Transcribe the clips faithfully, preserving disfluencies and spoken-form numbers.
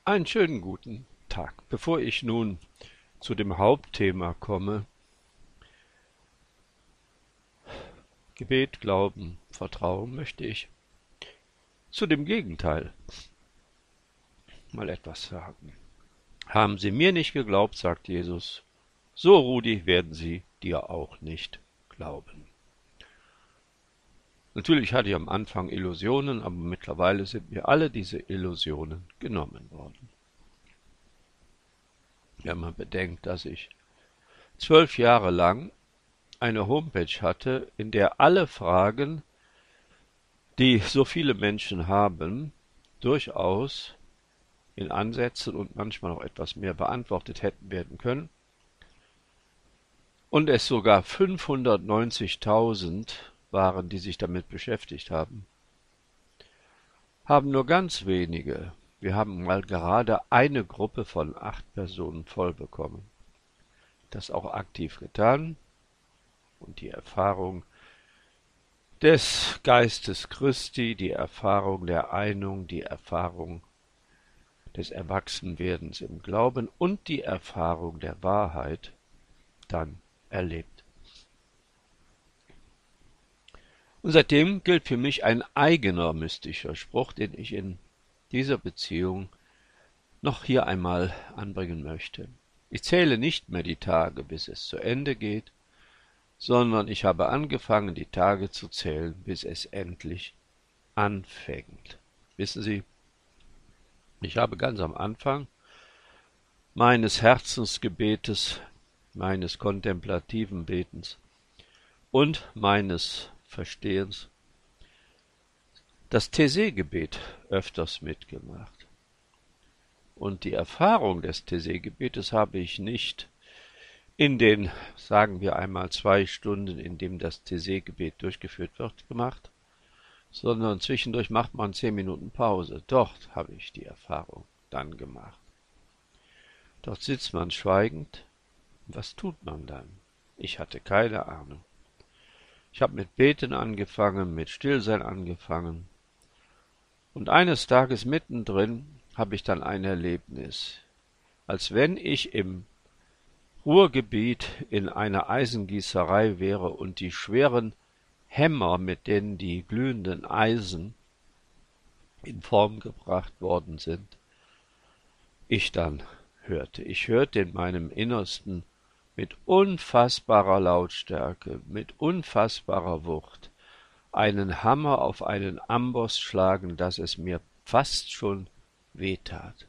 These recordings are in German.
Einen schönen guten Tag. Bevor ich nun zu dem Hauptthema komme, Gebet, Glauben, Vertrauen, möchte ich zu dem Gegenteil mal etwas sagen. Haben Sie mir nicht geglaubt, sagt Jesus, so Rudi werden Sie dir auch nicht glauben. Natürlich hatte ich am Anfang Illusionen, aber mittlerweile sind mir alle diese Illusionen genommen worden. Wenn man bedenkt, dass ich zwölf Jahre lang eine Homepage hatte, in der alle Fragen, die so viele Menschen haben, durchaus in Ansätzen und manchmal noch etwas mehr beantwortet hätten werden können, und es sogar fünfhundertneunzigtausend waren, die sich damit beschäftigt haben, haben nur ganz wenige, wir haben mal gerade eine Gruppe von acht Personen voll bekommen, das auch aktiv getan, und die Erfahrung des Geistes Christi, die Erfahrung der Einung, die Erfahrung des Erwachsenwerdens im Glauben und die Erfahrung der Wahrheit dann erlebt. Und seitdem gilt für mich ein eigener mystischer Spruch, den ich in dieser Beziehung noch hier einmal anbringen möchte. Ich zähle nicht mehr die Tage, bis es zu Ende geht, sondern ich habe angefangen, die Tage zu zählen, bis es endlich anfängt. Wissen Sie, ich habe ganz am Anfang meines Herzensgebetes, meines kontemplativen Betens und meines Verstehens das Taizé-Gebet öfters mitgemacht. Und die Erfahrung des Taizé-Gebetes habe ich nicht in den, sagen wir einmal, zwei Stunden, in dem das Taizé-Gebet durchgeführt wird, gemacht, sondern zwischendurch macht man zehn Minuten Pause. Dort habe ich die Erfahrung dann gemacht. Dort sitzt man schweigend. Was tut man dann? Ich hatte keine Ahnung. Ich habe mit Beten angefangen, mit Stillsein angefangen. Und eines Tages mittendrin habe ich dann ein Erlebnis, als wenn ich im Ruhrgebiet in einer Eisengießerei wäre und die schweren Hämmer, mit denen die glühenden Eisen in Form gebracht worden sind, ich dann hörte. Ich hörte in meinem Innersten mit unfassbarer Lautstärke, mit unfassbarer Wucht einen Hammer auf einen Amboss schlagen, dass es mir fast schon wehtat.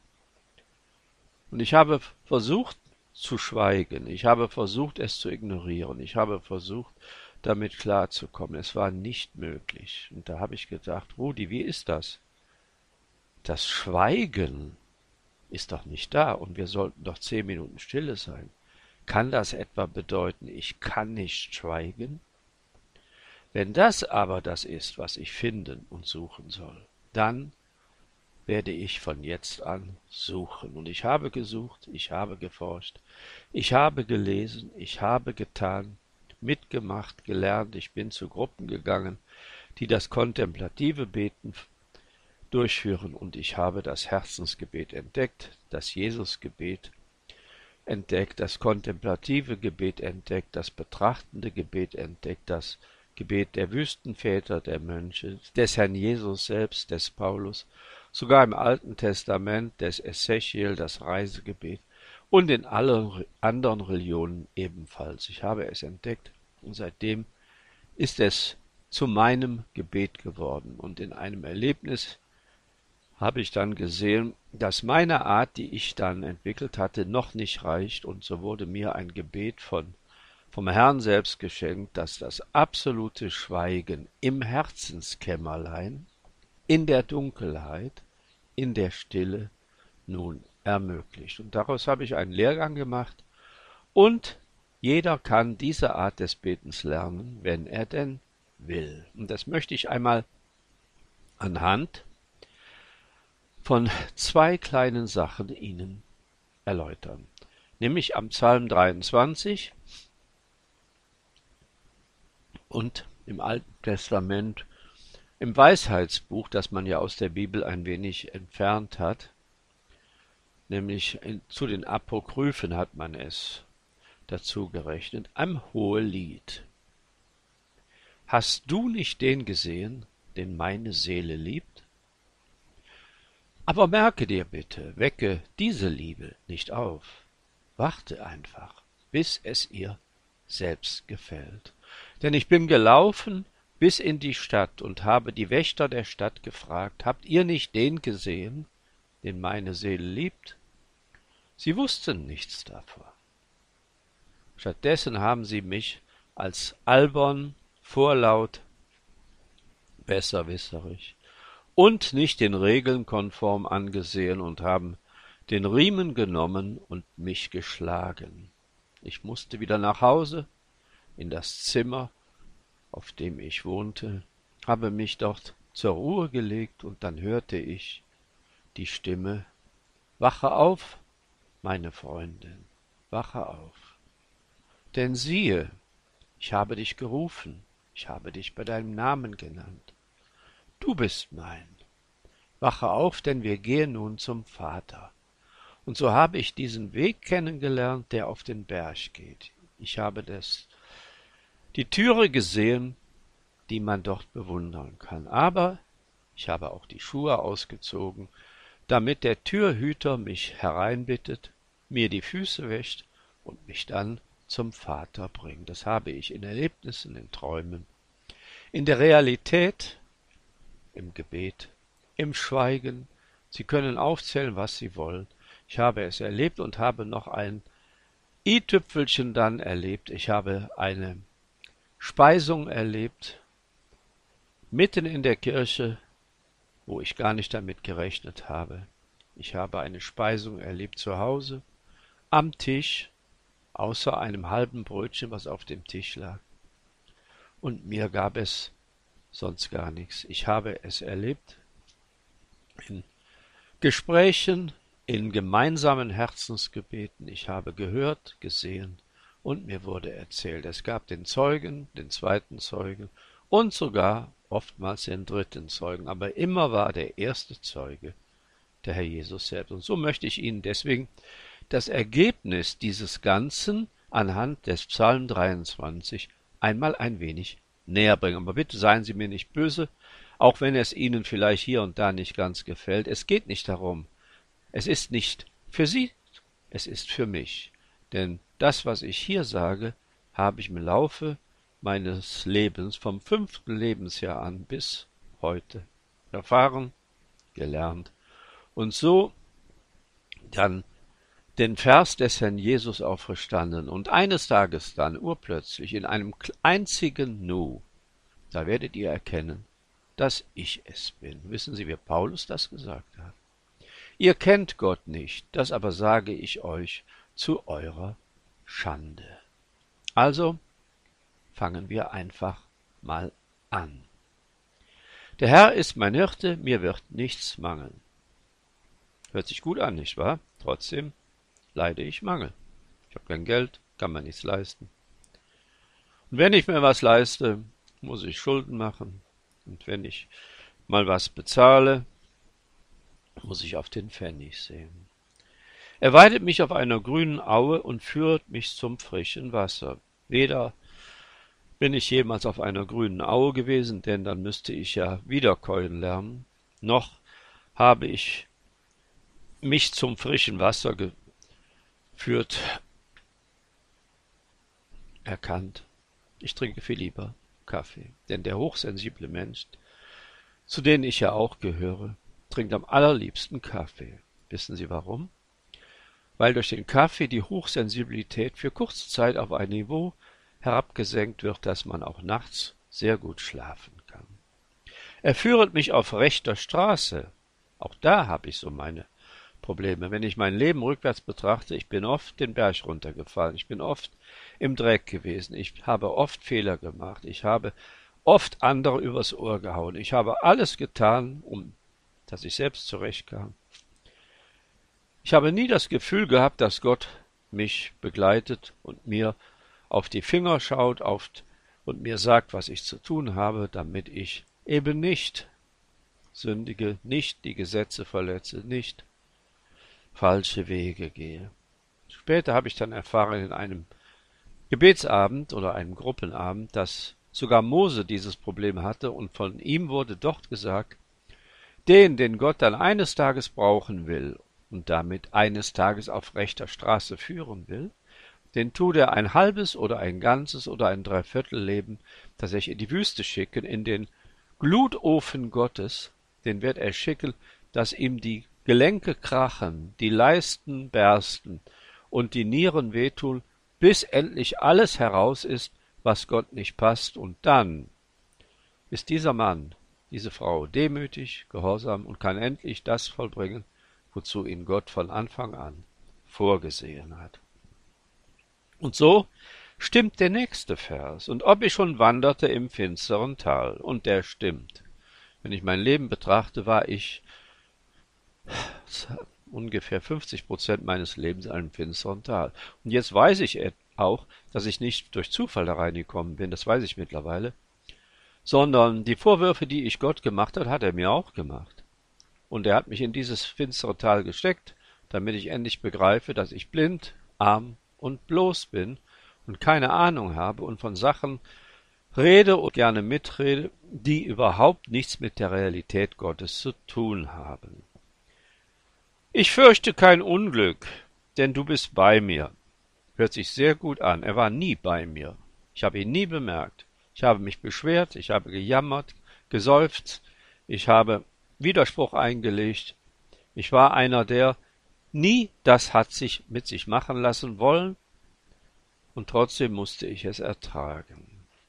Und ich habe versucht zu schweigen, ich habe versucht, es zu ignorieren, ich habe versucht, damit klarzukommen. Es war nicht möglich. Und da habe ich gedacht, Rudi, wie ist das? Das Schweigen ist doch nicht da und wir sollten doch zehn Minuten Stille sein. Kann das etwa bedeuten, ich kann nicht schweigen? Wenn das aber das ist, was ich finden und suchen soll, dann werde ich von jetzt an suchen. Und ich habe gesucht, ich habe geforscht, ich habe gelesen, ich habe getan, mitgemacht, gelernt, ich bin zu Gruppen gegangen, die das kontemplative Beten durchführen, und ich habe das Herzensgebet entdeckt, das Jesusgebet entdeckt, das kontemplative Gebet entdeckt, das betrachtende Gebet entdeckt, das Gebet der Wüstenväter, der Mönche, des Herrn Jesus selbst, des Paulus, sogar im Alten Testament des Ezechiel, das Reisegebet, und in allen anderen Religionen ebenfalls. Ich habe es entdeckt und seitdem ist es zu meinem Gebet geworden. Und in einem Erlebnis habe ich dann gesehen, dass meine Art, die ich dann entwickelt hatte, noch nicht reicht, und so wurde mir ein Gebet von vom Herrn selbst geschenkt, dass das absolute Schweigen im Herzenskämmerlein, in der Dunkelheit, in der Stille nun ermöglicht. Und daraus habe ich einen Lehrgang gemacht, und jeder kann diese Art des Betens lernen, wenn er denn will. Und das möchte ich einmal anhand von zwei kleinen Sachen Ihnen erläutern. Nämlich am Psalm dreiundzwanzig und im Alten Testament, im Weisheitsbuch, das man ja aus der Bibel ein wenig entfernt hat, nämlich in, zu den Apokryphen hat man es dazu gerechnet, ein Hohelied. Hast du nicht den gesehen, den meine Seele liebt? Aber merke dir bitte, wecke diese Liebe nicht auf. Warte einfach, bis es ihr selbst gefällt. Denn ich bin gelaufen bis in die Stadt und habe die Wächter der Stadt gefragt, habt ihr nicht den gesehen, den meine Seele liebt? Sie wussten nichts davon. Stattdessen haben sie mich als albern, vorlaut, besserwisserig und nicht den Regeln konform angesehen und haben den Riemen genommen und mich geschlagen. Ich musste wieder nach Hause, in das Zimmer, auf dem ich wohnte, habe mich dort zur Ruhe gelegt, und dann hörte ich die Stimme: Wache auf, meine Freundin, wache auf. Denn siehe, ich habe dich gerufen, ich habe dich bei deinem Namen genannt. Du bist mein. Wache auf, denn wir gehen nun zum Vater. Und so habe ich diesen Weg kennengelernt, der auf den Berg geht. Ich habe das, die Türe gesehen, die man dort bewundern kann. Aber ich habe auch die Schuhe ausgezogen, damit der Türhüter mich hereinbittet, mir die Füße wäscht und mich dann zum Vater bringt. Das habe ich in Erlebnissen, in Träumen, in der Realität, im Gebet, im Schweigen. Sie können aufzählen, was Sie wollen. Ich habe es erlebt und habe noch ein i-Tüpfelchen dann erlebt. Ich habe eine Speisung erlebt, mitten in der Kirche, wo ich gar nicht damit gerechnet habe. Ich habe eine Speisung erlebt zu Hause, am Tisch, außer einem halben Brötchen, was auf dem Tisch lag. Und mir gab es sonst gar nichts. Ich habe es erlebt in Gesprächen, in gemeinsamen Herzensgebeten. Ich habe gehört, gesehen und mir wurde erzählt. Es gab den Zeugen, den zweiten Zeugen und sogar oftmals den dritten Zeugen. Aber immer war der erste Zeuge der Herr Jesus selbst. Und so möchte ich Ihnen deswegen das Ergebnis dieses Ganzen anhand des Psalm dreiundzwanzig einmal ein wenig näher bringen. Aber bitte seien Sie mir nicht böse, auch wenn es Ihnen vielleicht hier und da nicht ganz gefällt. Es geht nicht darum. Es ist nicht für Sie, es ist für mich. Denn das, was ich hier sage, habe ich im Laufe meines Lebens vom fünften Lebensjahr an bis heute erfahren, gelernt und so dann den Vers des Herrn Jesus auch verstanden. Und eines Tages dann, urplötzlich, in einem einzigen Nu, da werdet ihr erkennen, dass ich es bin. Wissen Sie, wie Paulus das gesagt hat? Ihr kennt Gott nicht, das aber sage ich euch zu eurer Schande. Also fangen wir einfach mal an. Der Herr ist mein Hirte, mir wird nichts mangeln. Hört sich gut an, nicht wahr? Trotzdem leide ich Mangel. Ich habe kein Geld, kann mir nichts leisten. Und wenn ich mir was leiste, muss ich Schulden machen. Und wenn ich mal was bezahle, muss ich auf den Pfennig sehen. Er weidet mich auf einer grünen Aue und führt mich zum frischen Wasser. Weder bin ich jemals auf einer grünen Aue gewesen, denn dann müsste ich ja wiederkäuen lernen, noch habe ich mich zum frischen Wasser geführt, erkannt. Ich trinke viel lieber Kaffee, denn der hochsensible Mensch, zu denen ich ja auch gehöre, trinkt am allerliebsten Kaffee. Wissen Sie warum? Weil durch den Kaffee die Hochsensibilität für kurze Zeit auf ein Niveau herabgesenkt wird, dass man auch nachts sehr gut schlafen kann. Er führet mich auf rechter Straße. Auch da habe ich so meine Probleme. Wenn ich mein Leben rückwärts betrachte, ich bin oft den Berg runtergefallen, ich bin oft im Dreck gewesen, ich habe oft Fehler gemacht, ich habe oft andere übers Ohr gehauen, ich habe alles getan, um dass ich selbst zurechtkam. Ich habe nie das Gefühl gehabt, dass Gott mich begleitet und mir auf die Finger schaut auf und mir sagt, was ich zu tun habe, damit ich eben nicht sündige, nicht die Gesetze verletze, nicht falsche Wege gehe. Später habe ich dann erfahren in einem Gebetsabend oder einem Gruppenabend, dass sogar Mose dieses Problem hatte und von ihm wurde dort gesagt, den, den Gott dann eines Tages brauchen will und damit eines Tages auf rechter Straße führen will, den tut er ein halbes oder ein ganzes oder ein Dreiviertelleben tatsächlich in die Wüste schicken, in den Glutofen Gottes, den wird er schicken, dass ihm die Gelenke krachen, die Leisten bersten und die Nieren wehtun, bis endlich alles heraus ist, was Gott nicht passt, und dann ist dieser Mann, diese Frau demütig, gehorsam und kann endlich das vollbringen, wozu ihn Gott von Anfang an vorgesehen hat. Und so stimmt der nächste Vers. Und ob ich schon wanderte im finsteren Tal, und der stimmt. Wenn ich mein Leben betrachte, war ich ungefähr fünfzig Prozent meines Lebens in einem finsteren Tal. Und jetzt weiß ich auch, dass ich nicht durch Zufall da reingekommen bin, das weiß ich mittlerweile, sondern die Vorwürfe, die ich Gott gemacht habe, hat er mir auch gemacht. Und er hat mich in dieses finstere Tal gesteckt, damit ich endlich begreife, dass ich blind, arm und bloß bin und keine Ahnung habe und von Sachen rede und gerne mitrede, die überhaupt nichts mit der Realität Gottes zu tun haben. Ich fürchte kein Unglück, denn du bist bei mir. Hört sich sehr gut an. Er war nie bei mir. Ich habe ihn nie bemerkt. Ich habe mich beschwert, ich habe gejammert, geseufzt, ich habe Widerspruch eingelegt. Ich war einer, der nie das hat sich mit sich machen lassen wollen, und trotzdem musste ich es ertragen.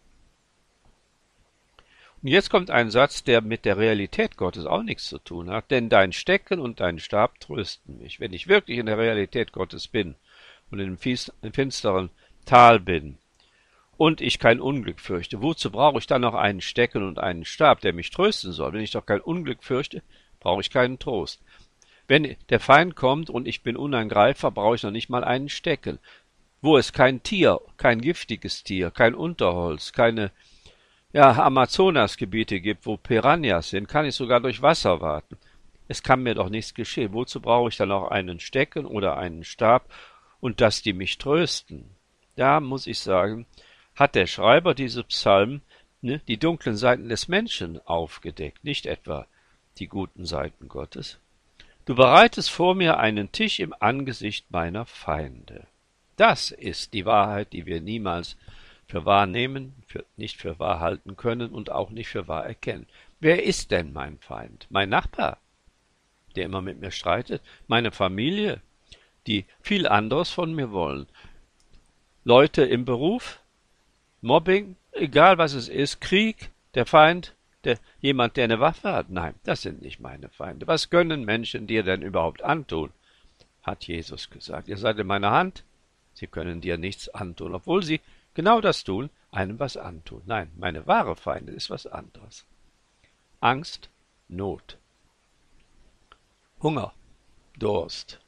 Und jetzt kommt ein Satz, der mit der Realität Gottes auch nichts zu tun hat, denn dein Stecken und dein Stab trösten mich. Wenn ich wirklich in der Realität Gottes bin und in dem finsteren Tal bin, und ich kein Unglück fürchte, wozu brauche ich dann noch einen Stecken und einen Stab, der mich trösten soll? Wenn ich doch kein Unglück fürchte, brauche ich keinen Trost. Wenn der Feind kommt und ich bin unangreifbar, brauche ich noch nicht mal einen Stecken. Wo es kein Tier, kein giftiges Tier, kein Unterholz, keine ja, Amazonasgebiete gibt, wo Piranhas sind, kann ich sogar durch Wasser warten. Es kann mir doch nichts geschehen. Wozu brauche ich dann noch einen Stecken oder einen Stab und dass die mich trösten? Da muss ich sagen, hat der Schreiber dieses Psalm ne, die dunklen Seiten des Menschen aufgedeckt, nicht etwa die guten Seiten Gottes. Du bereitest vor mir einen Tisch im Angesicht meiner Feinde. Das ist die Wahrheit, die wir niemals für wahr nehmen, für, nicht für wahr halten können und auch nicht für wahr erkennen. Wer ist denn mein Feind? Mein Nachbar, der immer mit mir streitet? Meine Familie, die viel anderes von mir wollen? Leute im Beruf? Mobbing, egal was es ist, Krieg, der Feind, der, jemand, der eine Waffe hat? Nein, das sind nicht meine Feinde. Was können Menschen dir denn überhaupt antun? Hat Jesus gesagt. Ihr seid in meiner Hand, sie können dir nichts antun, obwohl sie genau das tun, einem was antun. Nein, meine wahre Feinde ist was anderes. Angst, Not, Hunger, Durst.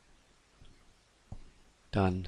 Dann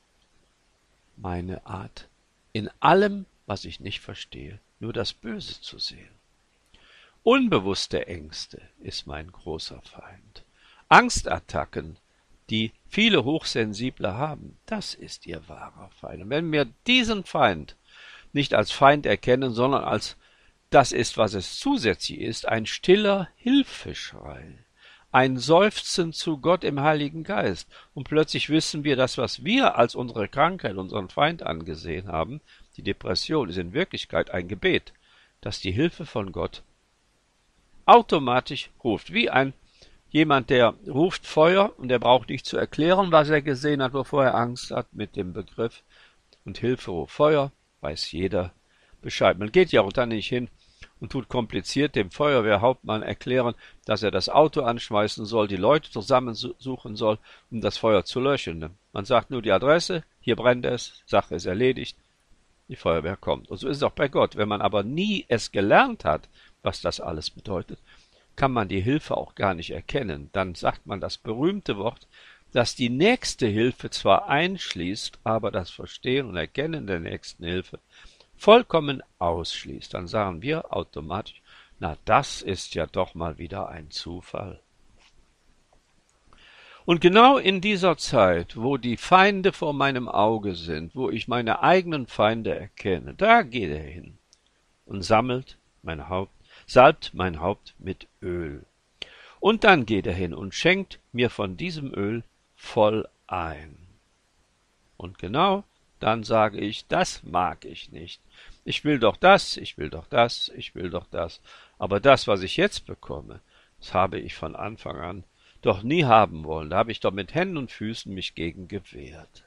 meine Art, in allem, was ich nicht verstehe, nur das Böse zu sehen. Unbewusste Ängste ist mein großer Feind. Angstattacken, die viele Hochsensible haben, das ist ihr wahrer Feind. Und wenn wir diesen Feind nicht als Feind erkennen, sondern als das ist, was es zusätzlich ist, ein stiller Hilfeschrei, ein Seufzen zu Gott im Heiligen Geist. Und plötzlich wissen wir, das, was wir als unsere Krankheit, unseren Feind angesehen haben, die Depression, ist in Wirklichkeit ein Gebet, das die Hilfe von Gott automatisch ruft. Wie ein jemand, der ruft Feuer und der braucht nicht zu erklären, was er gesehen hat, wovor er Angst hat, mit dem Begriff und Hilfe ruft Feuer, weiß jeder Bescheid. Man geht ja auch dann nicht hin und tut kompliziert dem Feuerwehrhauptmann erklären, dass er das Auto anschmeißen soll, die Leute zusammensuchen soll, um das Feuer zu löschen. Man sagt nur die Adresse, hier brennt es, Sache ist erledigt, die Feuerwehr kommt. Und so ist es auch bei Gott. Wenn man aber nie es gelernt hat, was das alles bedeutet, kann man die Hilfe auch gar nicht erkennen. Dann sagt man das berühmte Wort, das die nächste Hilfe zwar einschließt, aber das Verstehen und Erkennen der nächsten Hilfe vollkommen ausschließt. Dann sagen wir automatisch, na, das ist ja doch mal wieder ein Zufall. Und genau in dieser Zeit, wo die Feinde vor meinem Auge sind, wo ich meine eigenen Feinde erkenne, da geht er hin und sammelt mein Haupt, salbt mein Haupt mit Öl. Und dann geht er hin und schenkt mir von diesem Öl voll ein. Und genau dann sage ich, das mag ich nicht. Ich will doch das, ich will doch das, ich will doch das. Aber das, was ich jetzt bekomme, das habe ich von Anfang an doch nie haben wollen. Da habe ich doch mit Händen und Füßen mich gegen gewehrt.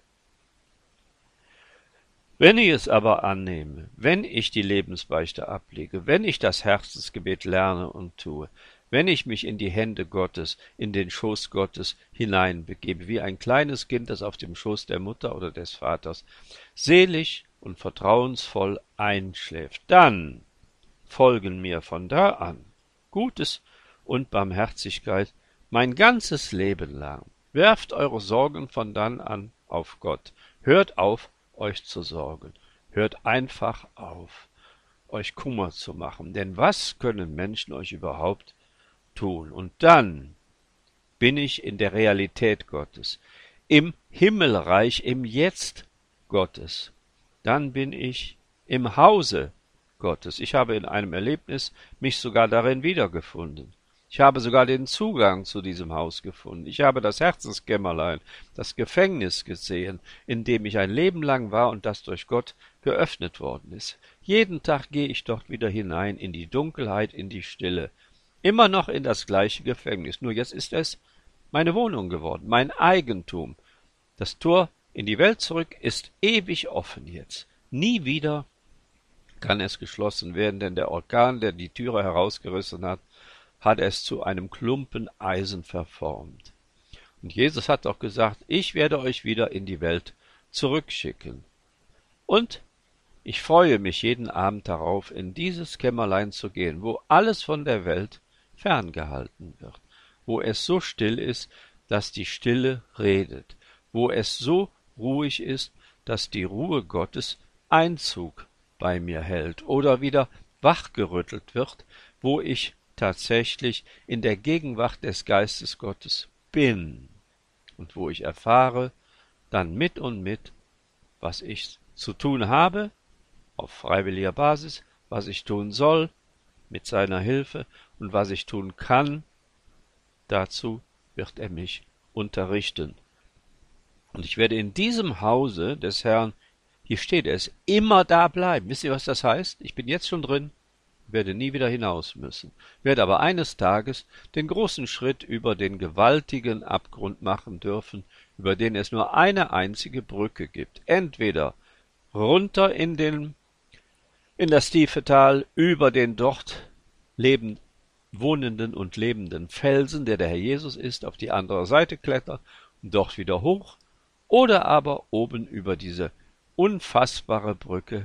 Wenn ich es aber annehme, wenn ich die Lebensbeichte ablege, wenn ich das Herzensgebet lerne und tue, wenn ich mich in die Hände Gottes, in den Schoß Gottes hineinbegebe, wie ein kleines Kind, das auf dem Schoß der Mutter oder des Vaters selig und vertrauensvoll einschläft, dann folgen mir von da an Gutes und Barmherzigkeit mein ganzes Leben lang. Werft eure Sorgen von dann an auf Gott. Hört auf, euch zu sorgen. Hört einfach auf, euch Kummer zu machen. Denn was können Menschen euch überhaupt tun? Und dann bin ich in der Realität Gottes, im Himmelreich, im Jetzt Gottes. Dann bin ich im Hause Gottes. Ich habe in einem Erlebnis mich sogar darin wiedergefunden. Ich habe sogar den Zugang zu diesem Haus gefunden. Ich habe das Herzenskämmerlein, das Gefängnis gesehen, in dem ich ein Leben lang war und das durch Gott geöffnet worden ist. Jeden Tag gehe ich dort wieder hinein in die Dunkelheit, in die Stille. Immer noch in das gleiche Gefängnis. Nur jetzt ist es meine Wohnung geworden, mein Eigentum. Das Tor in die Welt zurück ist ewig offen jetzt. Nie wieder kann es geschlossen werden, denn der Orkan, der die Türe herausgerissen hat, hat es zu einem Klumpen Eisen verformt. Und Jesus hat doch gesagt, ich werde euch wieder in die Welt zurückschicken. Und ich freue mich jeden Abend darauf, in dieses Kämmerlein zu gehen, wo alles von der Welt ferngehalten wird, wo es so still ist, dass die Stille redet, wo es so ruhig ist, dass die Ruhe Gottes Einzug bei mir hält oder wieder wachgerüttelt wird, wo ich tatsächlich in der Gegenwart des Geistes Gottes bin und wo ich erfahre, dann mit und mit, was ich zu tun habe, auf freiwilliger Basis, was ich tun soll, mit seiner Hilfe und was ich tun kann, dazu wird er mich unterrichten. Und ich werde in diesem Hause des Herrn, hier steht es, immer da bleiben. Wisst ihr, was das heißt? Ich bin jetzt schon drin, werde nie wieder hinaus müssen, werde aber eines Tages den großen Schritt über den gewaltigen Abgrund machen dürfen, über den es nur eine einzige Brücke gibt. Entweder runter in den, in das tiefe Tal, über den dort lebend, wohnenden und lebenden Felsen, der der Herr Jesus ist, auf die andere Seite klettern und dort wieder hoch, oder aber oben über diese unfassbare Brücke.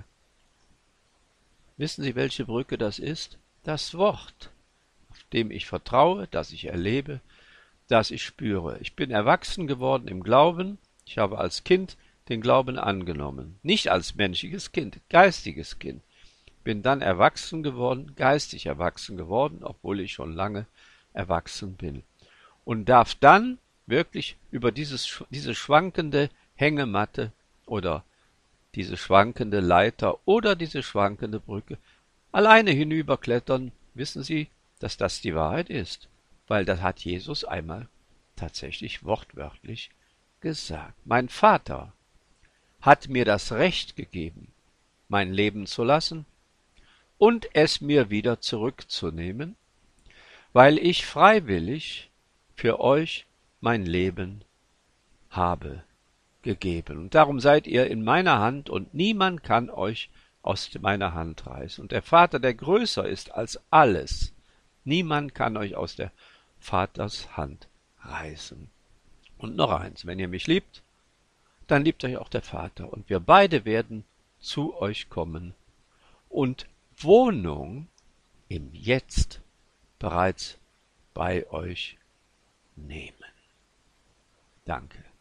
Wissen Sie, welche Brücke das ist? Das Wort, auf dem ich vertraue, das ich erlebe, das ich spüre. Ich bin erwachsen geworden im Glauben. Ich habe als Kind den Glauben angenommen. Nicht als menschliches Kind, geistiges Kind. Bin dann erwachsen geworden, geistig erwachsen geworden, obwohl ich schon lange erwachsen bin. Und darf dann wirklich über dieses, diese schwankende Hängematte oder diese schwankende Leiter oder diese schwankende Brücke alleine hinüberklettern. Wissen Sie, dass das die Wahrheit ist? Weil das hat Jesus einmal tatsächlich wortwörtlich gesagt. Mein Vater hat mir das Recht gegeben, mein Leben zu lassen und es mir wieder zurückzunehmen, weil ich freiwillig für euch mein Leben habe gegeben. Und darum seid ihr in meiner Hand und niemand kann euch aus meiner Hand reißen. Und der Vater, der größer ist als alles, niemand kann euch aus der Vaters Hand reißen. Und noch eins, wenn ihr mich liebt, dann liebt euch auch der Vater. Und wir beide werden zu euch kommen und Wohnung im Jetzt bereits bei euch nehmen. Danke.